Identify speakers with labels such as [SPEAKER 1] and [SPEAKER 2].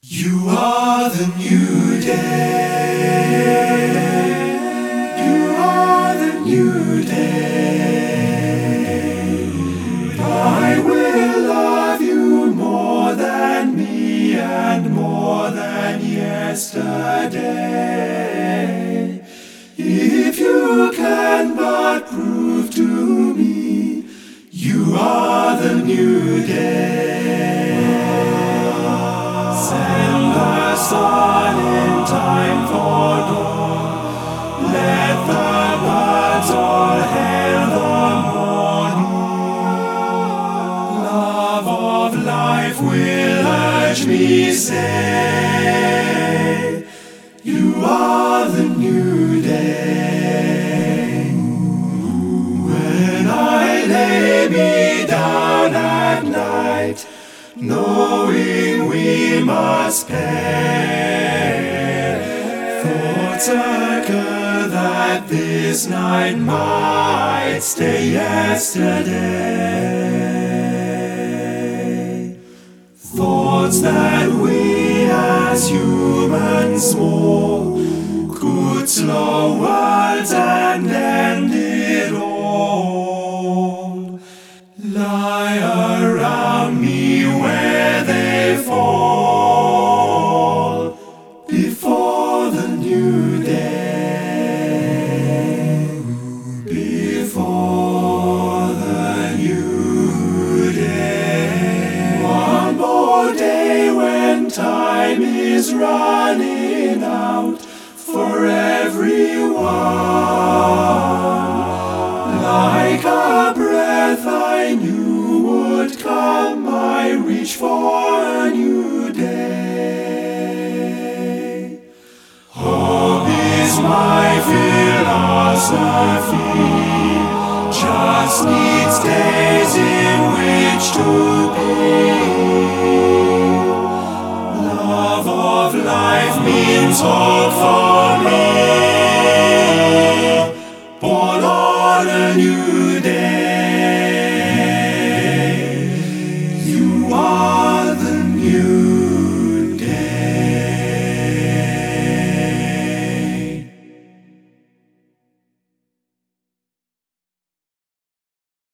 [SPEAKER 1] You are the new day. You are the new day. I will love you more than me and more than yesterday. If you can but prove to me you are the new day. Send the sun in time for dawn. Let the birds all hail the morning. Love of life will urge me, say, you are the new day. When I lay me down at night, knowing we must perish, thoughts occur that this night might stay yesterday. Thoughts that we as humans small could slow worlds and end it all, lie around me where they fall before the new day. Before the new day. One more day when time is running out for everyone. Like a breath I knew would come, I reach for a new day. Hope is my philosophy, just needs days in which to be. Love of life means hope for me.